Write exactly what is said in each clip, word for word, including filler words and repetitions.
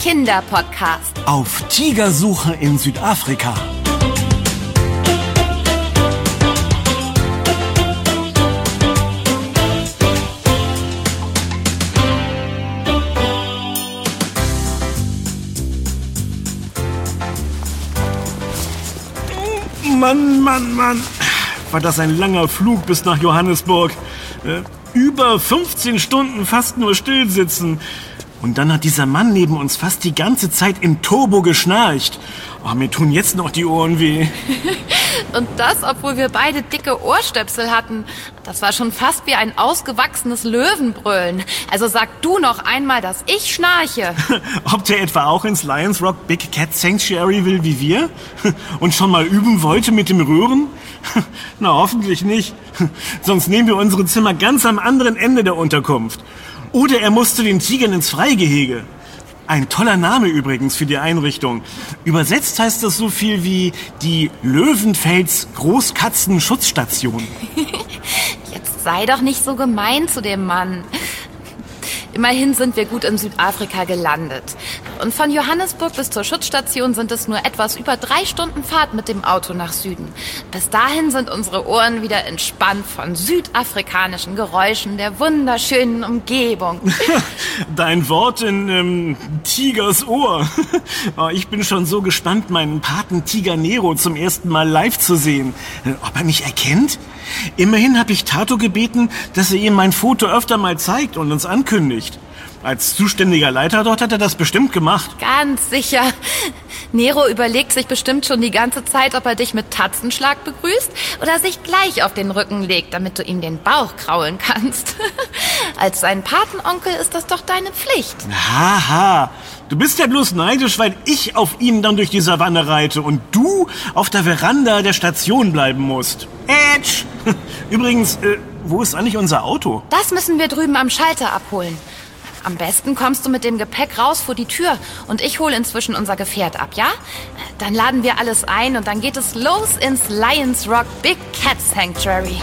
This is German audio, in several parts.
Kinderpodcast. Auf Tigersuche in Südafrika. Mann, Mann, Mann. War das ein langer Flug bis nach Johannesburg. Äh, über fünfzehn Stunden fast nur still sitzen. Und dann hat dieser Mann neben uns fast die ganze Zeit im Turbo geschnarcht. Oh, mir tun jetzt noch die Ohren weh. Und das, obwohl wir beide dicke Ohrstöpsel hatten. Das war schon fast wie ein ausgewachsenes Löwenbrüllen. Also sag du noch einmal, dass ich schnarche. Ob der etwa auch ins Lions Rock Big Cat Sanctuary will wie wir? Und schon mal üben wollte mit dem Röhren? Na, hoffentlich nicht. Sonst nehmen wir unsere Zimmer ganz am anderen Ende der Unterkunft. Oder er muss zu den Tigern ins Freigehege. Ein toller Name übrigens für die Einrichtung. Übersetzt heißt das so viel wie die Löwenfels Großkatzen-Schutzstation. Jetzt sei doch nicht so gemein zu dem Mann. Immerhin sind wir gut in Südafrika gelandet. Und von Johannesburg bis zur Schutzstation sind es nur etwas über drei Stunden Fahrt mit dem Auto nach Süden. Bis dahin sind unsere Ohren wieder entspannt von südafrikanischen Geräuschen der wunderschönen Umgebung. Dein Wort in ähm, Tigers Ohr. Oh, ich bin schon so gespannt, meinen Paten Tiger Nero zum ersten Mal live zu sehen. Ob er mich erkennt? Immerhin habe ich Tato gebeten, dass er ihm mein Foto öfter mal zeigt und uns ankündigt. Als zuständiger Leiter dort hat er das bestimmt gemacht. Ganz sicher. Nero überlegt sich bestimmt schon die ganze Zeit, ob er dich mit Tatzenschlag begrüßt oder sich gleich auf den Rücken legt, damit du ihm den Bauch kraulen kannst. Als sein Patenonkel ist das doch deine Pflicht. Haha, du bist ja bloß neidisch, weil ich auf ihn dann durch die Savanne reite und du auf der Veranda der Station bleiben musst. Edge! Übrigens, äh, wo ist eigentlich unser Auto? Das müssen wir drüben am Schalter abholen. Am besten kommst du mit dem Gepäck raus vor die Tür und ich hole inzwischen unser Gefährt ab, ja? Dann laden wir alles ein und dann geht es los ins Lions Rock Big Cat Sanctuary.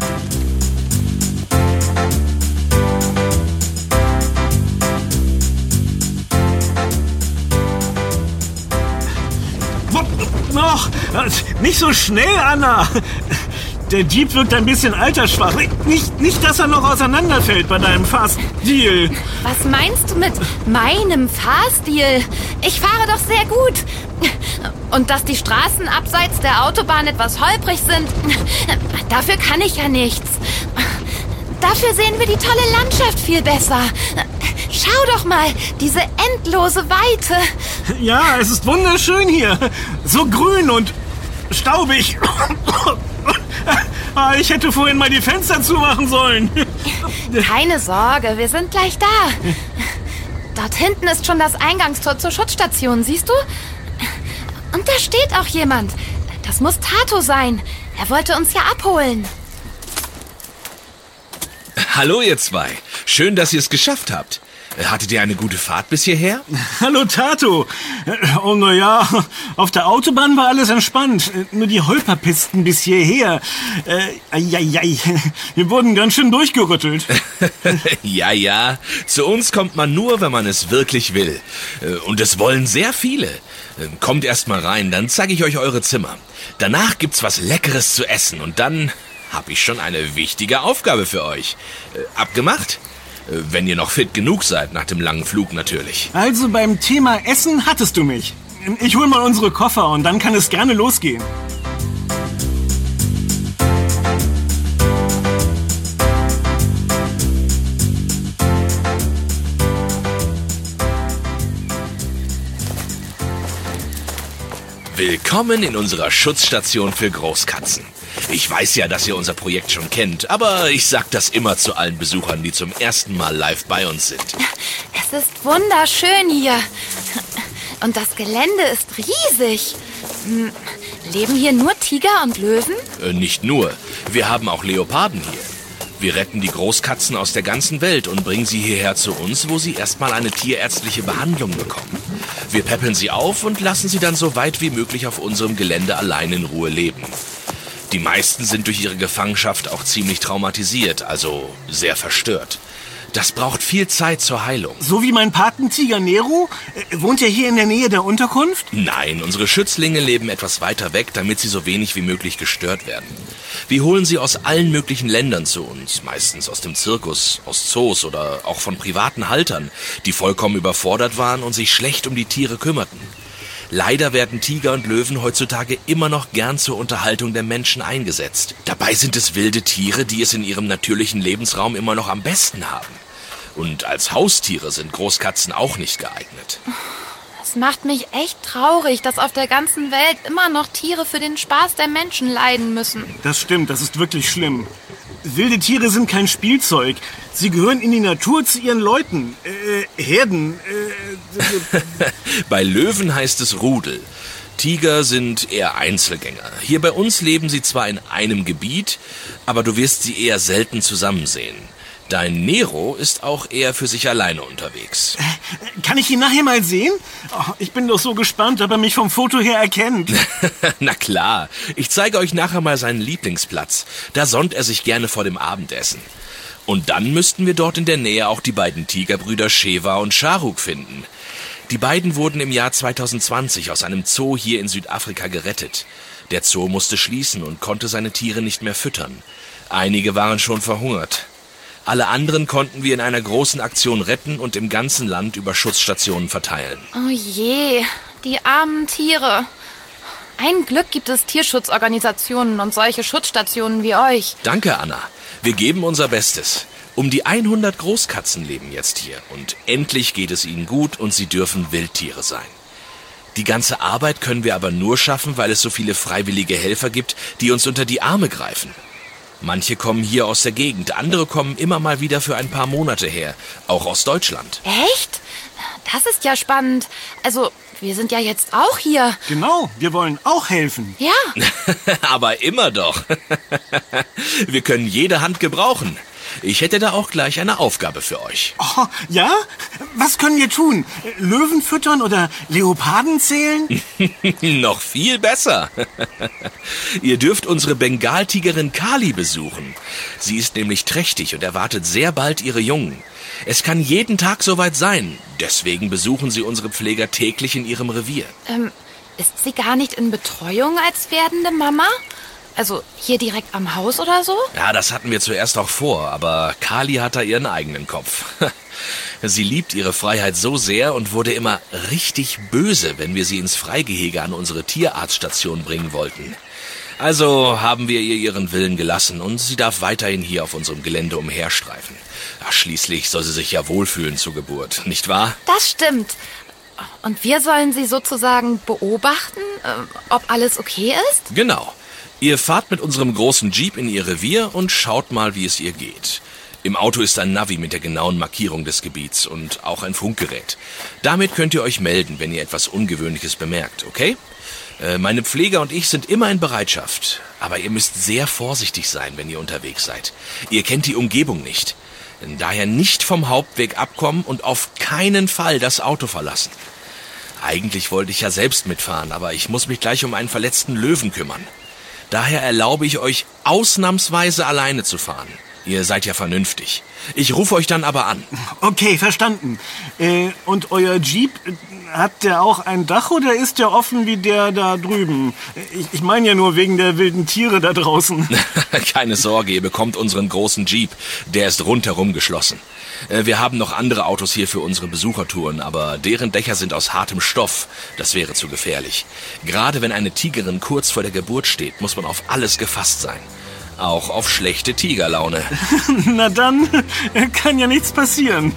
Noch! Nicht so schnell, Anna! Der Jeep wirkt ein bisschen altersschwach. Nicht, nicht, dass er noch auseinanderfällt bei deinem Fahrstil. Was meinst du mit meinem Fahrstil? Ich fahre doch sehr gut. Und dass die Straßen abseits der Autobahn etwas holprig sind, dafür kann ich ja nichts. Dafür sehen wir die tolle Landschaft viel besser. Schau doch mal, diese endlose Weite. Ja, es ist wunderschön hier. So grün und staubig. Ich hätte vorhin mal die Fenster zumachen sollen. Keine Sorge, wir sind gleich da. Dort hinten ist schon das Eingangstor zur Schutzstation, siehst du? Und da steht auch jemand. Das muss Tato sein. Er wollte uns ja abholen. Hallo ihr zwei. Schön, dass ihr es geschafft habt. Hattet ihr eine gute Fahrt bis hierher? Hallo Tato. Oh na ja, auf der Autobahn war alles entspannt. Nur die Holperpisten bis hierher. Äh, ai, wir wurden ganz schön durchgerüttelt. Ja, ja. Zu uns kommt man nur, wenn man es wirklich will. Und es wollen sehr viele. Kommt erst mal rein, dann zeige ich euch eure Zimmer. Danach gibt's was Leckeres zu essen und dann habe ich schon eine wichtige Aufgabe für euch. Abgemacht? Wenn ihr noch fit genug seid, nach dem langen Flug natürlich. Also beim Thema Essen hattest du mich. Ich hol mal unsere Koffer und dann kann es gerne losgehen. Willkommen in unserer Schutzstation für Großkatzen. Ich weiß ja, dass ihr unser Projekt schon kennt, aber ich sag das immer zu allen Besuchern, die zum ersten Mal live bei uns sind. Es ist wunderschön hier. Und das Gelände ist riesig. Leben hier nur Tiger und Löwen? Äh, nicht nur. Wir haben auch Leoparden hier. Wir retten die Großkatzen aus der ganzen Welt und bringen sie hierher zu uns, wo sie erstmal eine tierärztliche Behandlung bekommen. Wir päppeln sie auf und lassen sie dann so weit wie möglich auf unserem Gelände allein in Ruhe leben. Die meisten sind durch ihre Gefangenschaft auch ziemlich traumatisiert, also sehr verstört. Das braucht viel Zeit zur Heilung. So wie mein Patentiger Nero? Äh, wohnt er hier in der Nähe der Unterkunft? Nein, unsere Schützlinge leben etwas weiter weg, damit sie so wenig wie möglich gestört werden. Wir holen sie aus allen möglichen Ländern zu uns, meistens aus dem Zirkus, aus Zoos oder auch von privaten Haltern, die vollkommen überfordert waren und sich schlecht um die Tiere kümmerten. Leider werden Tiger und Löwen heutzutage immer noch gern zur Unterhaltung der Menschen eingesetzt. Dabei sind es wilde Tiere, die es in ihrem natürlichen Lebensraum immer noch am besten haben. Und als Haustiere sind Großkatzen auch nicht geeignet. Es macht mich echt traurig, dass auf der ganzen Welt immer noch Tiere für den Spaß der Menschen leiden müssen. Das stimmt, das ist wirklich schlimm. Wilde Tiere sind kein Spielzeug. Sie gehören in die Natur zu ihren Leuten. Äh, Herden. Äh, Bei Löwen heißt es Rudel. Tiger sind eher Einzelgänger. Hier bei uns leben sie zwar in einem Gebiet, aber du wirst sie eher selten zusammen sehen. Dein Nero ist auch eher für sich alleine unterwegs. Äh, kann ich ihn nachher mal sehen? Oh, ich bin doch so gespannt, ob er mich vom Foto her erkennt. Na klar, ich zeige euch nachher mal seinen Lieblingsplatz. Da sonnt er sich gerne vor dem Abendessen. Und dann müssten wir dort in der Nähe auch die beiden Tigerbrüder Sheva und Sharuk finden. Die beiden wurden im Jahr zwanzig zwanzig aus einem Zoo hier in Südafrika gerettet. Der Zoo musste schließen und konnte seine Tiere nicht mehr füttern. Einige waren schon verhungert. Alle anderen konnten wir in einer großen Aktion retten und im ganzen Land über Schutzstationen verteilen. Oh je, die armen Tiere. Ein Glück gibt es Tierschutzorganisationen und solche Schutzstationen wie euch. Danke, Anna. Wir geben unser Bestes. Um die hundert Großkatzen leben jetzt hier und endlich geht es ihnen gut und sie dürfen Wildtiere sein. Die ganze Arbeit können wir aber nur schaffen, weil es so viele freiwillige Helfer gibt, die uns unter die Arme greifen. Manche kommen hier aus der Gegend, andere kommen immer mal wieder für ein paar Monate her, auch aus Deutschland. Echt? Das ist ja spannend. Also, wir sind ja jetzt auch hier. Genau, wir wollen auch helfen. Ja. Aber immer doch. Wir können jede Hand gebrauchen. Ich hätte da auch gleich eine Aufgabe für euch. Oh, ja? Was können wir tun? Löwen füttern oder Leoparden zählen? Noch viel besser. Ihr dürft unsere Bengaltigerin Kali besuchen. Sie ist nämlich trächtig und erwartet sehr bald ihre Jungen. Es kann jeden Tag soweit sein. Deswegen besuchen sie unsere Pfleger täglich in ihrem Revier. Ähm, ist sie gar nicht in Betreuung als werdende Mama? Also hier direkt am Haus oder so? Ja, das hatten wir zuerst auch vor, aber Kali hat da ihren eigenen Kopf. Sie liebt ihre Freiheit so sehr und wurde immer richtig böse, wenn wir sie ins Freigehege an unsere Tierarztstation bringen wollten. Also haben wir ihr ihren Willen gelassen und sie darf weiterhin hier auf unserem Gelände umherstreifen. Ach, schließlich soll sie sich ja wohlfühlen zur Geburt, nicht wahr? Das stimmt. Und wir sollen sie sozusagen beobachten, ob alles okay ist? Genau. Ihr fahrt mit unserem großen Jeep in ihr Revier und schaut mal, wie es ihr geht. Im Auto ist ein Navi mit der genauen Markierung des Gebiets und auch ein Funkgerät. Damit könnt ihr euch melden, wenn ihr etwas Ungewöhnliches bemerkt, okay? Äh, meine Pfleger und ich sind immer in Bereitschaft. Aber ihr müsst sehr vorsichtig sein, wenn ihr unterwegs seid. Ihr kennt die Umgebung nicht. Daher nicht vom Hauptweg abkommen und auf keinen Fall das Auto verlassen. Eigentlich wollte ich ja selbst mitfahren, aber ich muss mich gleich um einen verletzten Löwen kümmern. Daher erlaube ich euch, ausnahmsweise alleine zu fahren. Ihr seid ja vernünftig. Ich rufe euch dann aber an. Okay, verstanden. Äh, und euer Jeep, hat der auch ein Dach oder ist der offen wie der da drüben? Ich, ich meine ja nur wegen der wilden Tiere da draußen. Keine Sorge, ihr bekommt unseren großen Jeep. Der ist rundherum geschlossen. Wir haben noch andere Autos hier für unsere Besuchertouren, aber deren Dächer sind aus hartem Stoff. Das wäre zu gefährlich. Gerade wenn eine Tigerin kurz vor der Geburt steht, muss man auf alles gefasst sein. Auch auf schlechte Tigerlaune. Na dann, kann ja nichts passieren.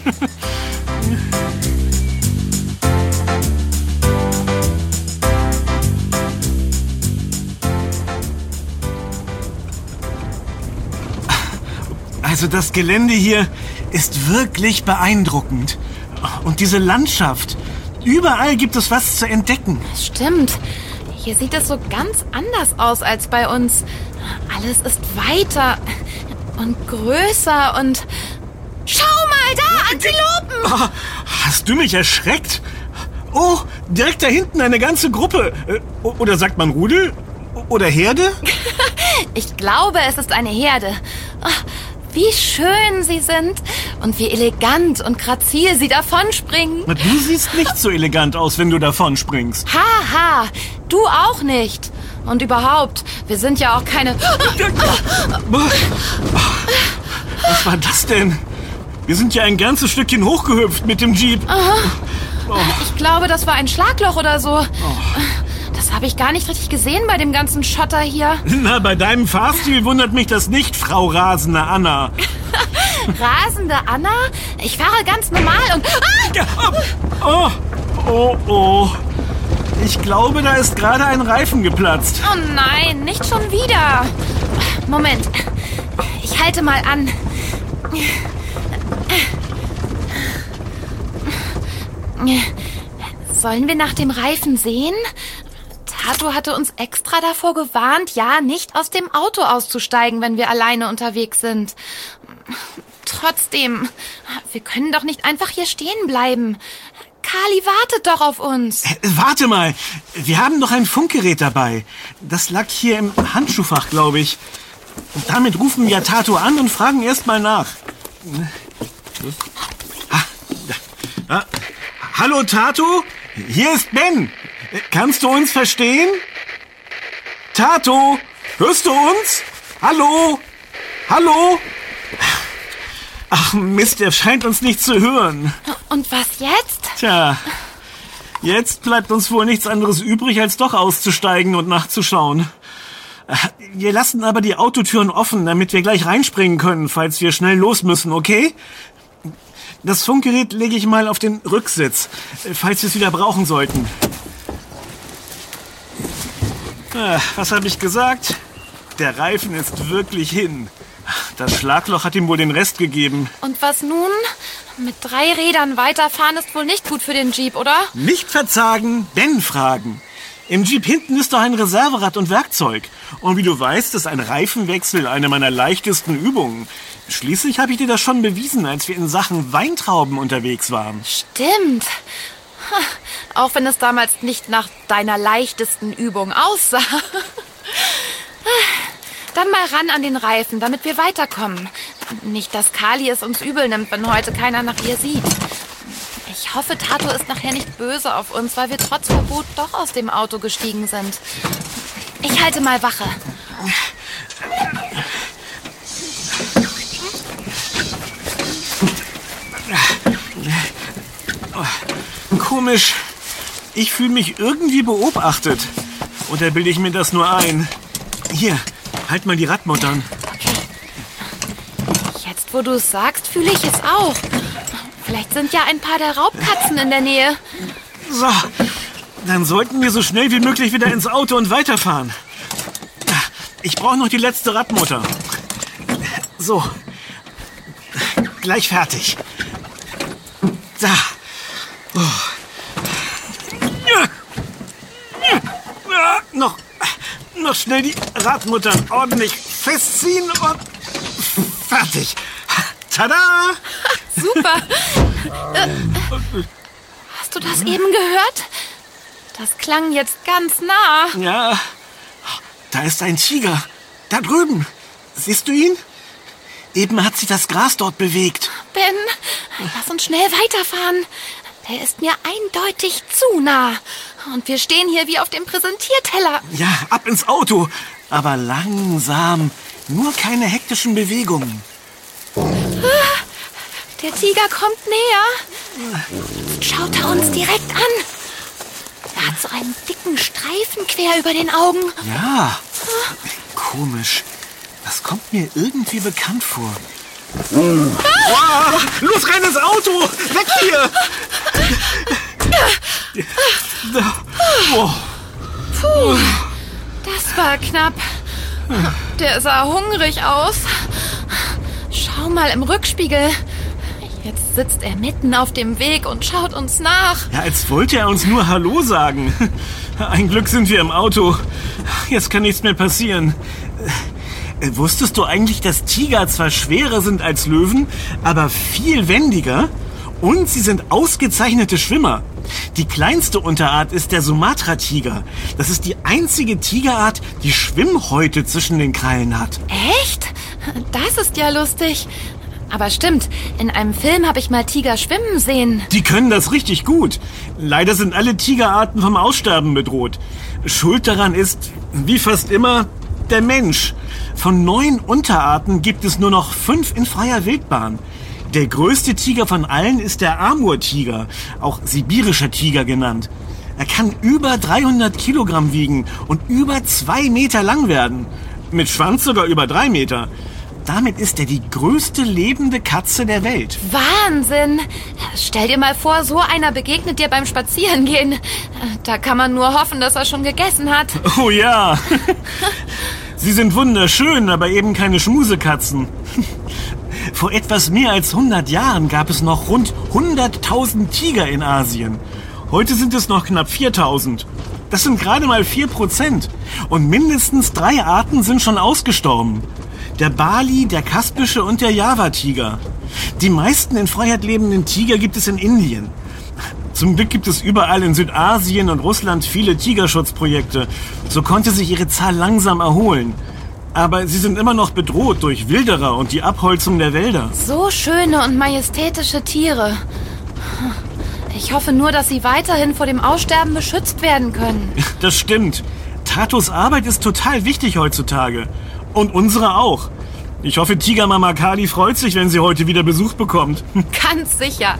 Also das Gelände hier ist wirklich beeindruckend. Und diese Landschaft. Überall gibt es was zu entdecken. Stimmt. Hier sieht es so ganz anders aus als bei uns. Alles ist weiter und größer und... Schau mal da, Antilopen! Oh, hast du mich erschreckt? Oh, direkt da hinten eine ganze Gruppe. Oder sagt man Rudel? Oder Herde? Ich glaube, es ist eine Herde. Oh, wie schön sie sind Und wie elegant und grazil sie davonspringen. Du siehst nicht so elegant aus, wenn du davonspringst. Haha, du auch nicht. Und überhaupt, wir sind ja auch keine... Was war das denn? Wir sind ja ein ganzes Stückchen hochgehüpft mit dem Jeep. Oh. Ich glaube, das war ein Schlagloch oder so. Oh. Das habe ich gar nicht richtig gesehen bei dem ganzen Schotter hier. Na, bei deinem Fahrstil wundert mich das nicht, Frau Rasende Anna. Rasende Anna? Ich fahre ganz normal und... Ah! Oh, oh, oh. Ich glaube, da ist gerade ein Reifen geplatzt. Oh nein, nicht schon wieder. Moment, ich halte mal an. Sollen wir nach dem Reifen sehen? Tato hatte uns extra davor gewarnt, ja, nicht aus dem Auto auszusteigen, wenn wir alleine unterwegs sind. Trotzdem, wir können doch nicht einfach hier stehen bleiben. Kali wartet doch auf uns. Äh, warte mal, wir haben doch ein Funkgerät dabei. Das lag hier im Handschuhfach, glaube ich. Und damit rufen wir Tato an und fragen erst mal nach. Ah, ah. Hallo Tato, hier ist Ben. Kannst du uns verstehen? Tato, hörst du uns? Hallo? Hallo? Ach Mist, er scheint uns nicht zu hören. Und was jetzt? Tja, jetzt bleibt uns wohl nichts anderes übrig, als doch auszusteigen und nachzuschauen. Wir lassen aber die Autotüren offen, damit wir gleich reinspringen können, falls wir schnell los müssen, okay? Das Funkgerät lege ich mal auf den Rücksitz, falls wir es wieder brauchen sollten. Was habe ich gesagt? Der Reifen ist wirklich hin. Das Schlagloch hat ihm wohl den Rest gegeben. Und was nun? Mit drei Rädern weiterfahren ist wohl nicht gut für den Jeep, oder? Nicht verzagen, Ben fragen. Im Jeep hinten ist doch ein Reserverad und Werkzeug. Und wie du weißt, ist ein Reifenwechsel eine meiner leichtesten Übungen. Schließlich habe ich dir das schon bewiesen, als wir in Sachen Weintrauben unterwegs waren. Stimmt. Auch wenn es damals nicht nach deiner leichtesten Übung aussah. Dann mal ran an den Reifen, damit wir weiterkommen. Nicht, dass Kali es uns übel nimmt, wenn heute keiner nach ihr sieht. Ich hoffe, Tato ist nachher nicht böse auf uns, weil wir trotz Verbot doch aus dem Auto gestiegen sind. Ich halte mal Wache. Komisch. Ich fühle mich irgendwie beobachtet. Oder bilde ich mir das nur ein? Hier, halt mal die Radmuttern. Okay. Jetzt, wo du es sagst, fühle ich es auch. Vielleicht sind ja ein paar der Raubkatzen in der Nähe. So, dann sollten wir so schnell wie möglich wieder ins Auto und weiterfahren. Ich brauche noch die letzte Radmutter. So, gleich fertig. Da. Oh. Ja, noch, noch schnell die Radmuttern ordentlich festziehen und fertig. Tada! Super. Äh, hast du das eben gehört? Das klang jetzt ganz nah. Ja, da ist ein Tiger. Da drüben. Siehst du ihn? Eben hat sich das Gras dort bewegt. Ben, lass uns schnell weiterfahren. Der ist mir eindeutig zu nah. Und wir stehen hier wie auf dem Präsentierteller. Ja, ab ins Auto. Aber langsam. Nur keine hektischen Bewegungen. Der Tiger kommt näher. Jetzt schaut er uns direkt an. Er hat so einen dicken Streifen quer über den Augen. Ja, komisch. Das kommt mir irgendwie bekannt vor. Ah! Oh, los, rein ins Auto! Weg hier! Oh. Puh, das war knapp. Der sah hungrig aus. Schau mal im Rückspiegel. Jetzt sitzt er mitten auf dem Weg und schaut uns nach. Ja, als wollte er uns nur Hallo sagen. Ein Glück sind wir im Auto. Jetzt kann nichts mehr passieren. Wusstest du eigentlich, dass Tiger zwar schwerer sind als Löwen, aber viel wendiger? Und sie sind ausgezeichnete Schwimmer. Die kleinste Unterart ist der Sumatra-Tiger. Das ist die einzige Tigerart, die Schwimmhäute zwischen den Krallen hat. Echt? Das ist ja lustig. Aber stimmt, in einem Film habe ich mal Tiger schwimmen sehen. Die können das richtig gut. Leider sind alle Tigerarten vom Aussterben bedroht. Schuld daran ist, wie fast immer, der Mensch. Von neun Unterarten gibt es nur noch fünf in freier Wildbahn. Der größte Tiger von allen ist der Amur-Tiger, auch sibirischer Tiger genannt. Er kann über dreihundert Kilogramm wiegen und über zwei Meter lang werden. Mit Schwanz sogar über drei Meter. Damit ist er die größte lebende Katze der Welt. Wahnsinn! Stell dir mal vor, so einer begegnet dir beim Spazierengehen. Da kann man nur hoffen, dass er schon gegessen hat. Oh ja! Sie sind wunderschön, aber eben keine Schmusekatzen. Vor etwas mehr als hundert Jahren gab es noch rund hunderttausend Tiger in Asien. Heute sind es noch knapp viertausend. Das sind gerade mal vier Prozent. Und mindestens drei Arten sind schon ausgestorben. Der Bali, der kaspische und der Java-Tiger. Die meisten in Freiheit lebenden Tiger gibt es in Indien. Zum Glück gibt es überall in Südasien und Russland viele Tigerschutzprojekte. So konnte sich ihre Zahl langsam erholen. Aber sie sind immer noch bedroht durch Wilderer und die Abholzung der Wälder. So schöne und majestätische Tiere. Ich hoffe nur, dass sie weiterhin vor dem Aussterben beschützt werden können. Das stimmt. Tatos Arbeit ist total wichtig heutzutage. Und unsere auch. Ich hoffe, Tigermama Kali freut sich, wenn sie heute wieder Besuch bekommt. Ganz sicher.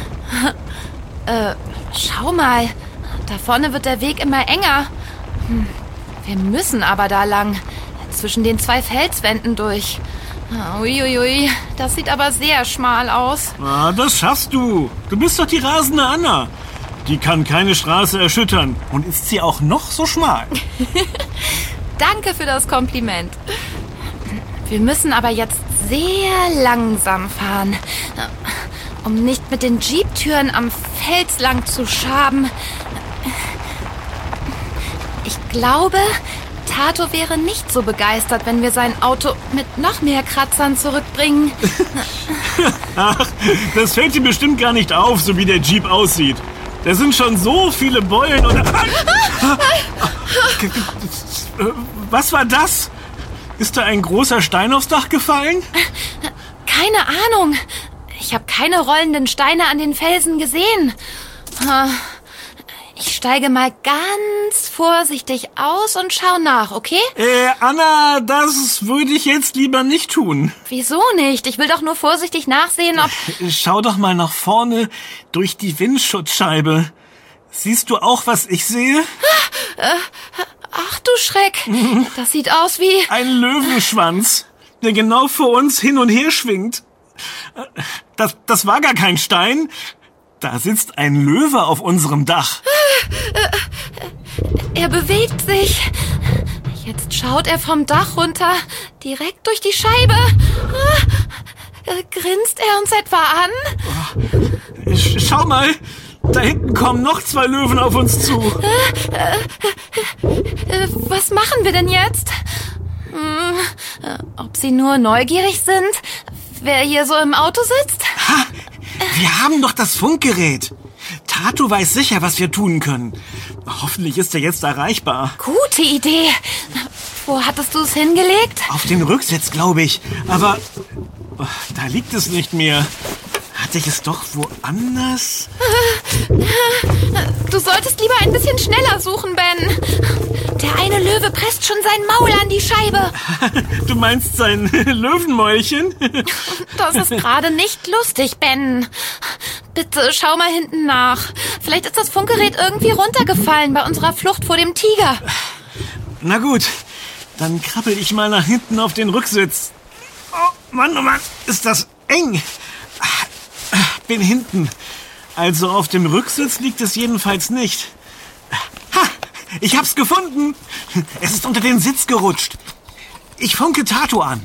Äh, schau mal. Da vorne wird der Weg immer enger. Hm, wir müssen aber da lang. Zwischen den zwei Felswänden durch. Uiuiui, das sieht aber sehr schmal aus. Ah, das schaffst du. Du bist doch die rasende Anna. Die kann keine Straße erschüttern. Und ist sie auch noch so schmal. Danke für das Kompliment. Wir müssen aber jetzt sehr langsam fahren, um nicht mit den Jeep-Türen am Fels lang zu schaben. Ich glaube, Tato wäre nicht so begeistert, wenn wir sein Auto mit noch mehr Kratzern zurückbringen. Ach, das fällt dir bestimmt gar nicht auf, so wie der Jeep aussieht. Da sind schon so viele Beulen und... Was war das? Ist da ein großer Stein aufs Dach gefallen? Keine Ahnung. Ich habe keine rollenden Steine an den Felsen gesehen. Ich steige mal ganz vorsichtig aus und schau nach, okay? Äh, Anna, das würde ich jetzt lieber nicht tun. Wieso nicht? Ich will doch nur vorsichtig nachsehen, ob... Schau doch mal nach vorne durch die Windschutzscheibe. Siehst du auch, was ich sehe? Ach du Schreck, das sieht aus wie... Ein Löwenschwanz, der genau vor uns hin und her schwingt. Das, das war gar kein Stein. Da sitzt ein Löwe auf unserem Dach. Er bewegt sich. Jetzt schaut er vom Dach runter, direkt durch die Scheibe. Grinst er uns etwa an? Schau mal, da hinten kommen noch zwei Löwen auf uns zu. Was machen wir denn jetzt? Hm, ob sie nur neugierig sind, wer hier so im Auto sitzt? Ha, wir haben doch das Funkgerät. Tato weiß sicher, was wir tun können. Hoffentlich ist er jetzt erreichbar. Gute Idee. Wo hattest du es hingelegt? Auf den Rücksitz, glaube ich. Aber oh, da liegt es nicht mehr. Hatte ich es doch woanders? Du solltest lieber ein bisschen schneller suchen, Ben. Der eine Löwe presst schon sein Maul an die Scheibe. Du meinst sein Löwenmäulchen? Das ist gerade nicht lustig, Ben. Bitte schau mal hinten nach. Vielleicht ist das Funkgerät irgendwie runtergefallen bei unserer Flucht vor dem Tiger. Na gut, dann krabbel ich mal nach hinten auf den Rücksitz. Oh Mann, oh Mann, ist das eng. Bin hinten. Also auf dem Rücksitz liegt es jedenfalls nicht. Ha! Ich hab's gefunden. Es ist unter den Sitz gerutscht. Ich funke Tato an.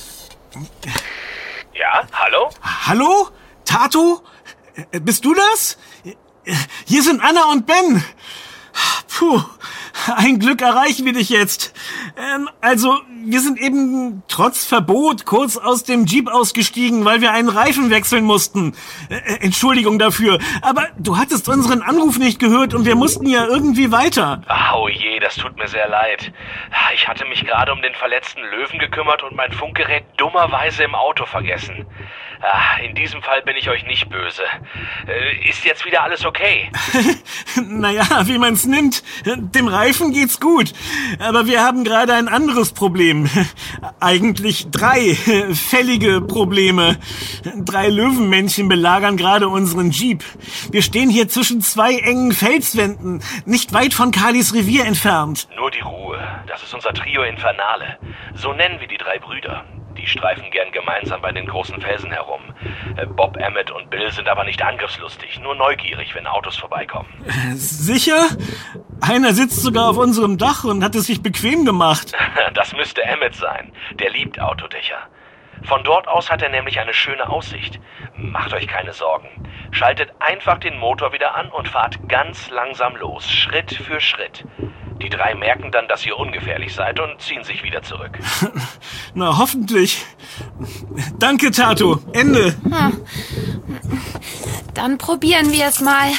Ja, hallo? Hallo? Tato? Bist du das? Hier sind Anna und Ben. Puh, ein Glück erreichen wir dich jetzt. Ähm, also, wir sind eben trotz Verbot kurz aus dem Jeep ausgestiegen, weil wir einen Reifen wechseln mussten. Äh, Entschuldigung dafür, aber du hattest unseren Anruf nicht gehört und wir mussten ja irgendwie weiter. Oh je, das tut mir sehr leid. Ich hatte mich gerade um den verletzten Löwen gekümmert und mein Funkgerät dummerweise im Auto vergessen. Ah, in diesem Fall bin ich euch nicht böse. Äh, ist jetzt wieder alles okay? Naja, wie man's nimmt. Dem Reifen geht's gut. Aber wir haben gerade ein anderes Problem. Eigentlich drei fällige Probleme. Drei Löwenmännchen belagern gerade unseren Jeep. Wir stehen hier zwischen zwei engen Felswänden, nicht weit von Kalis Revier entfernt. Nur die Ruhe. Das ist unser Trio Infernale. So nennen wir die drei Brüder. Die streifen gern gemeinsam bei den großen Felsen herum. Bob, Emmett und Bill sind aber nicht angriffslustig, nur neugierig, wenn Autos vorbeikommen. Sicher? Einer sitzt sogar auf unserem Dach und hat es sich bequem gemacht. Das müsste Emmett sein. Der liebt Autodächer. Von dort aus hat er nämlich eine schöne Aussicht. Macht euch keine Sorgen. Schaltet einfach den Motor wieder an und fahrt ganz langsam los, Schritt für Schritt. Die drei merken dann, dass ihr ungefährlich seid und ziehen sich wieder zurück. Na, hoffentlich. Danke, Tato. Ende. Hm. Dann probieren wir es mal.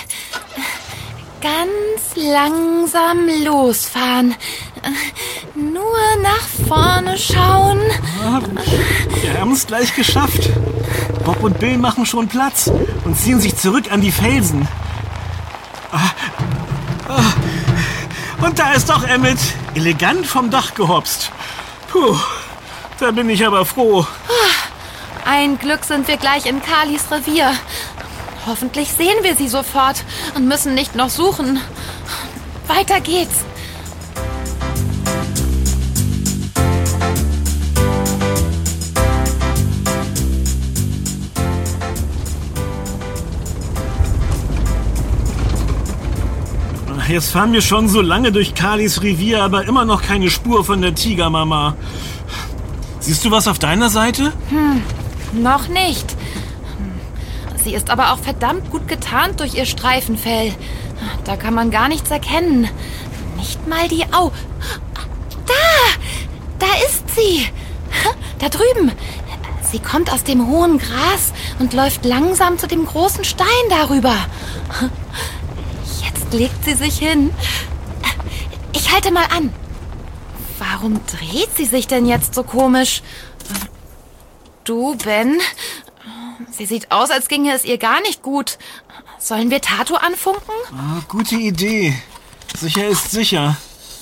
Ganz langsam losfahren. Nur nach vorne schauen. Ja, wir haben es gleich geschafft. Bob und Bill machen schon Platz und ziehen sich zurück an die Felsen. Und da ist auch Emmett, elegant vom Dach gehopst. Puh, da bin ich aber froh. Ein Glück sind wir gleich in Kalis Revier. Hoffentlich sehen wir sie sofort und müssen nicht noch suchen. Weiter geht's. Jetzt fahren wir schon so lange durch Kalis Revier, aber immer noch keine Spur von der Tigermama. Siehst du was auf deiner Seite? Hm, noch nicht. Sie ist aber auch verdammt gut getarnt durch ihr Streifenfell. Da kann man gar nichts erkennen. Nicht mal die Au... Da! Da ist sie! Da drüben. Sie kommt aus dem hohen Gras und läuft langsam zu dem großen Stein darüber. Jetzt legt sie sich hin. Ich halte mal an. Warum dreht sie sich denn jetzt so komisch? Du, Ben... Sie sieht aus, als ginge es ihr gar nicht gut. Sollen wir Tato anfunken? Ah, gute Idee. Sicher ist sicher.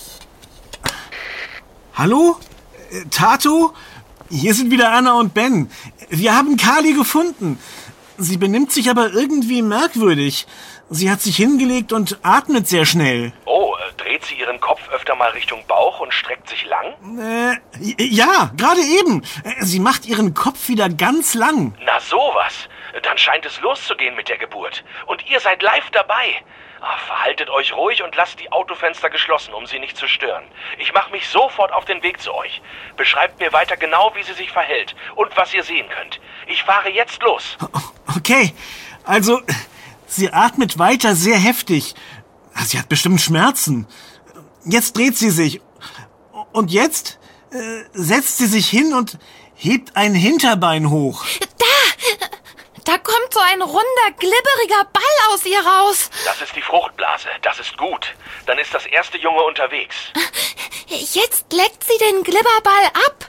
Hallo? Äh, Tato? Hier sind wieder Anna und Ben. Wir haben Kali gefunden. Sie benimmt sich aber irgendwie merkwürdig. Sie hat sich hingelegt und atmet sehr schnell. Oh, äh, dreht sie ihren Kopf öfter mal Richtung Bauch und streckt sich lang? Äh, ja, gerade eben. Sie macht ihren Kopf wieder ganz lang. Na sowas. Dann scheint es loszugehen mit der Geburt. Und ihr seid live dabei. Ach, verhaltet euch ruhig und lasst die Autofenster geschlossen, um sie nicht zu stören. Ich mache mich sofort auf den Weg zu euch. Beschreibt mir weiter genau, wie sie sich verhält und was ihr sehen könnt. Ich fahre jetzt los. Okay, also... Sie atmet weiter sehr heftig. Sie hat bestimmt Schmerzen. Jetzt dreht sie sich. Und jetzt äh, setzt sie sich hin und hebt ein Hinterbein hoch. Da! Da kommt so ein runder, glibberiger Ball aus ihr raus. Das ist die Fruchtblase. Das ist gut. Dann ist das erste Junge unterwegs. Jetzt leckt sie den Glibberball ab.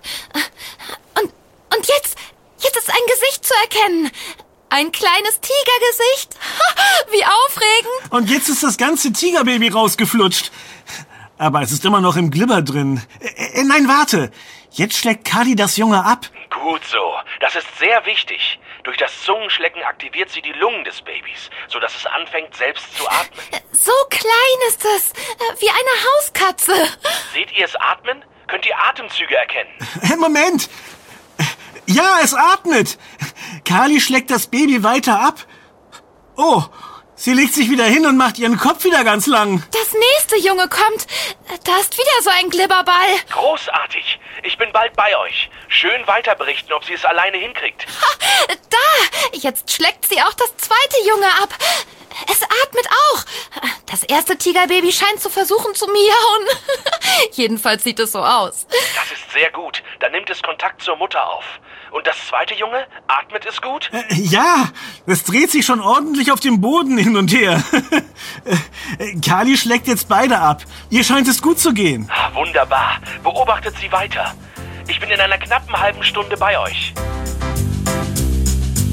Und, und jetzt, jetzt ist ein Gesicht zu erkennen. Ein kleines Tigergesicht. Wie aufregend. Und jetzt ist das ganze Tigerbaby rausgeflutscht. Aber es ist immer noch im Glibber drin. Äh, nein, warte. Jetzt schlägt Kali das Junge ab. Gut so. Das ist sehr wichtig. Durch das Zungenschlecken aktiviert sie die Lungen des Babys, sodass es anfängt, selbst zu atmen. So klein ist es. Wie eine Hauskatze. Seht ihr es atmen? Könnt ihr Atemzüge erkennen? Moment. Ja, es atmet. Kali schlägt das Baby weiter ab. Oh, sie legt sich wieder hin und macht ihren Kopf wieder ganz lang. Das nächste Junge kommt. Da ist wieder so ein Glibberball. Großartig. Ich bin bald bei euch. Schön weiter berichten, ob sie es alleine hinkriegt. Ha, da! Jetzt schlägt sie auch das zweite Junge ab. Es atmet auch. Das erste Tigerbaby scheint zu versuchen zu miauen. Jedenfalls sieht es so aus. Das ist sehr gut. Dann nimmt es Kontakt zur Mutter auf. Und das zweite Junge, atmet es gut? Äh, ja, es dreht sich schon ordentlich auf dem Boden hin und her. Kali schlägt jetzt beide ab. Ihr scheint es gut zu gehen. Ah, wunderbar. Beobachtet sie weiter. Ich bin in einer knappen halben Stunde bei euch.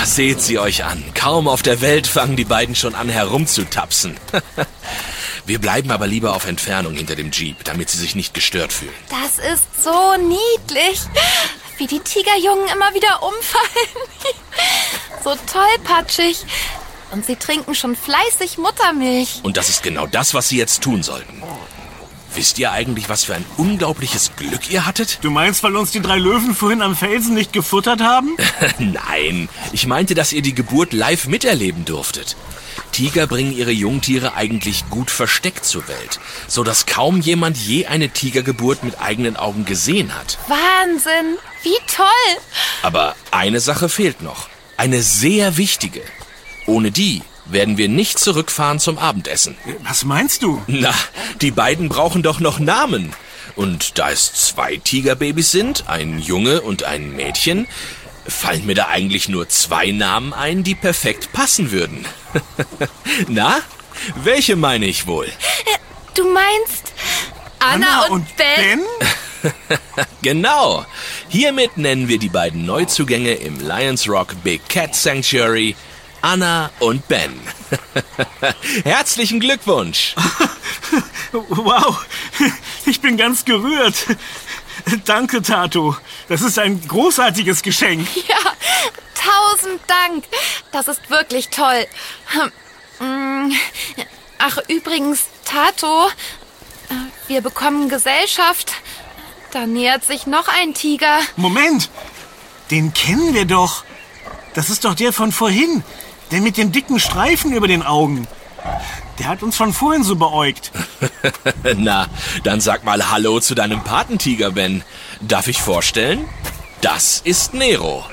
seht sie euch an. Kaum auf der Welt fangen die beiden schon an herumzutapsen. Wir bleiben aber lieber auf Entfernung hinter dem Jeep, damit sie sich nicht gestört fühlen. Das ist so niedlich, wie die Tigerjungen immer wieder umfallen. So tollpatschig. Und sie trinken schon fleißig Muttermilch. Und das ist genau das, was sie jetzt tun sollten. Wisst ihr eigentlich, was für ein unglaubliches Glück ihr hattet? Du meinst, weil uns die drei Löwen vorhin am Felsen nicht gefuttert haben? Nein, ich meinte, dass ihr die Geburt live miterleben durftet. Tiger bringen ihre Jungtiere eigentlich gut versteckt zur Welt, so dass kaum jemand je eine Tigergeburt mit eigenen Augen gesehen hat. Wahnsinn, wie toll! Aber eine Sache fehlt noch, eine sehr wichtige. Ohne die werden wir nicht zurückfahren zum Abendessen. Was meinst du? Na, die beiden brauchen doch noch Namen. Und da es zwei Tigerbabys sind, ein Junge und ein Mädchen, fallen mir da eigentlich nur zwei Namen ein, die perfekt passen würden. Na, welche meine ich wohl? Du meinst Anna, Anna und, und Ben? Ben? Genau. Hiermit nennen wir die beiden Neuzugänge im Lions Rock Big Cat Sanctuary Anna und Ben. Herzlichen Glückwunsch. Wow, ich bin ganz gerührt. Danke, Tato. Das ist ein großartiges Geschenk. Ja, tausend Dank. Das ist wirklich toll. Ach, übrigens, Tato, wir bekommen Gesellschaft. Da nähert sich noch ein Tiger. Moment, den kennen wir doch. Das ist doch der von vorhin. Der mit dem dicken Streifen über den Augen. Der hat uns von vorhin so beäugt. Na, dann sag mal Hallo zu deinem Patentiger, Ben. Darf ich vorstellen? Das ist Nero.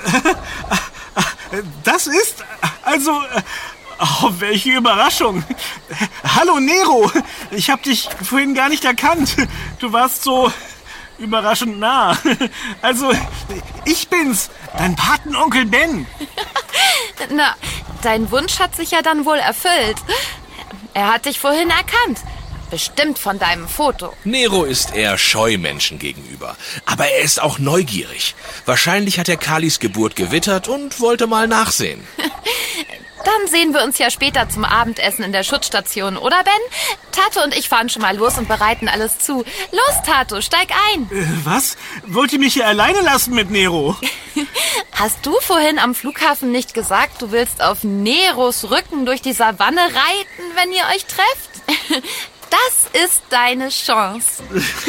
Das ist... Also... Oh, welche Überraschung. Hallo, Nero. Ich hab dich vorhin gar nicht erkannt. Du warst so... überraschend nah. Also, ich bin's. Dein Patenonkel Ben. Na, dein Wunsch hat sich ja dann wohl erfüllt. Er hat dich vorhin erkannt. Bestimmt von deinem Foto. Nero ist eher scheu Menschen gegenüber. Aber er ist auch neugierig. Wahrscheinlich hat er Kalis Geburt gewittert und wollte mal nachsehen. Dann sehen wir uns ja später zum Abendessen in der Schutzstation, oder Ben? Tato und ich fahren schon mal los und bereiten alles zu. Los, Tato, steig ein. Äh, was? Wollt ihr mich hier alleine lassen mit Nero? Hast du vorhin am Flughafen nicht gesagt, du willst auf Neros Rücken durch die Savanne reiten, wenn ihr euch trefft? Das ist deine Chance.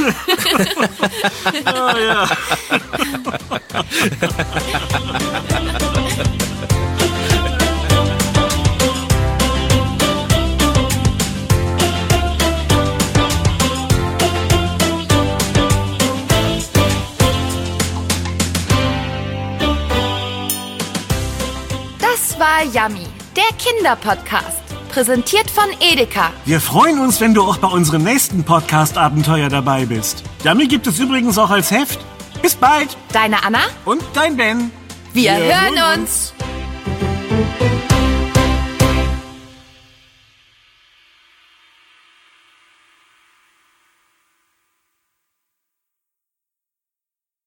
Oh, ja. Das war Yummy, der Kinderpodcast. Präsentiert von Edeka. Wir freuen uns, wenn du auch bei unserem nächsten Podcast-Abenteuer dabei bist. Yummy gibt es übrigens auch als Heft. Bis bald. Deine Anna? Und dein Ben. Wir, Wir hören uns.